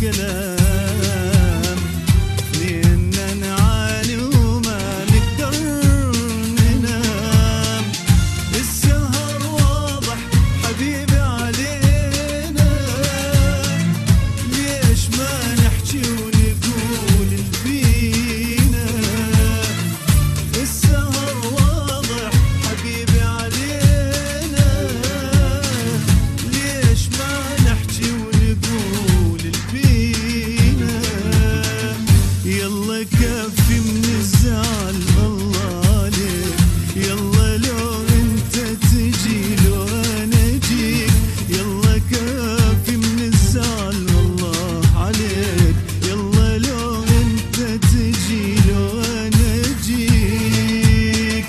الكلام لأننا نعاني وما نقدر ننام. السهر واضح حبيبي علينا، ليش ما نحكي ونقول الفينا. السهر واضح حبيبي علينا، ليش ما نحكي ونقول الفينا. يلا كفي من الزعل الله عليك، يلا لو انت تجي لو انا اجيك. يلا كفي من الزعل الله عليك، يلا لو انت تجي لو انا اجيك.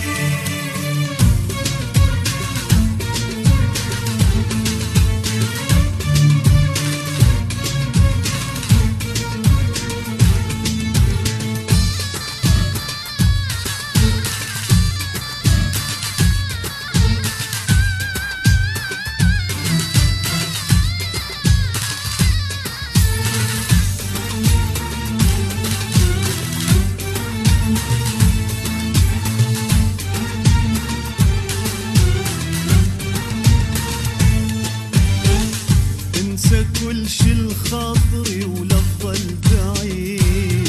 انسى كل شي الخاطري ولا تضل بعيد.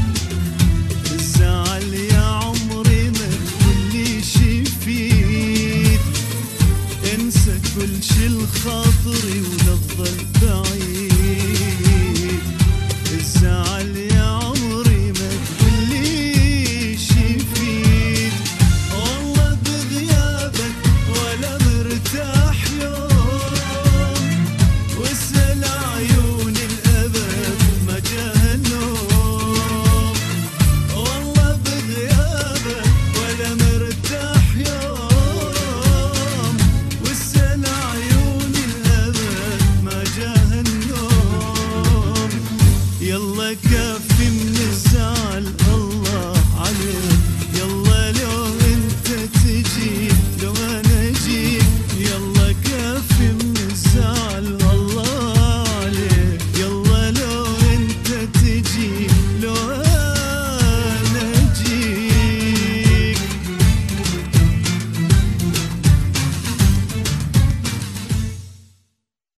الزعل يا عمري ما كل شي يفيد. انسى كل شي الخاطري ولا تضل بعيد. الزعل يا عمري ما كل شي يفيد. والله بغيابك ولا مرتاح يوم، واسأل عيون الأبد ما جاه النوم. والله بغيابك ولا مرتاح يوم، واسأل عيون الأبد ما جاه النوم. يلا